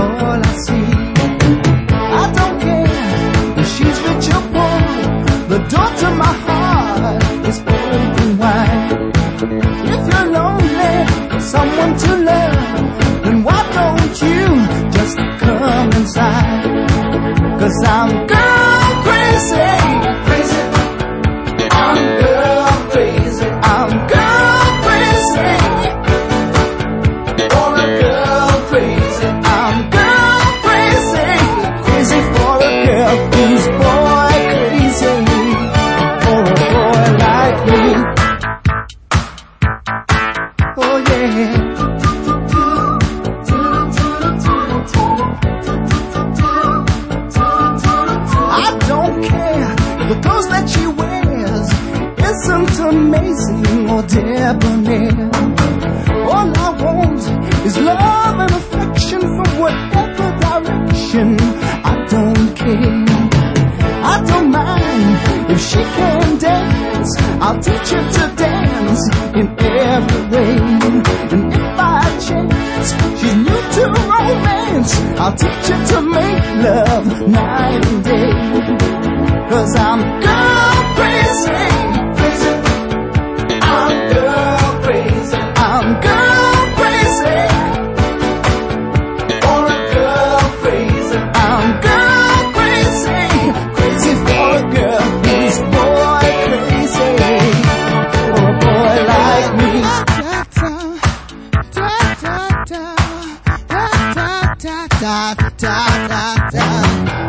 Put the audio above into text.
all I see. I don't care if she's rich or poor, the door to my heart is open wide. If you're lonely for someone to love, then why don't you just come inside? 'Cause I'm girl crazy, crazy. I'm girl crazy, I'm girl crazy. For a girl crazy, I'm girl crazy, crazy for a girl who's boy crazy. For a boy like me, oh yeah. I don't care if the clothes that she wears isn't amazing or debonair. All I want is love and affection from whatever direction. I don't care, I don't mind if she can dance. I'll teach her to dance in every way. And if by chance she's new to romance, I'll teach her to make love night and day. 'Cause I'm girl crazy, crazy. I'm girl crazy, I'm girl crazy. For a girl crazy, I'm girl crazy, crazy for a girl who's boy crazy. For a boy like me. Da da da da da da da da da.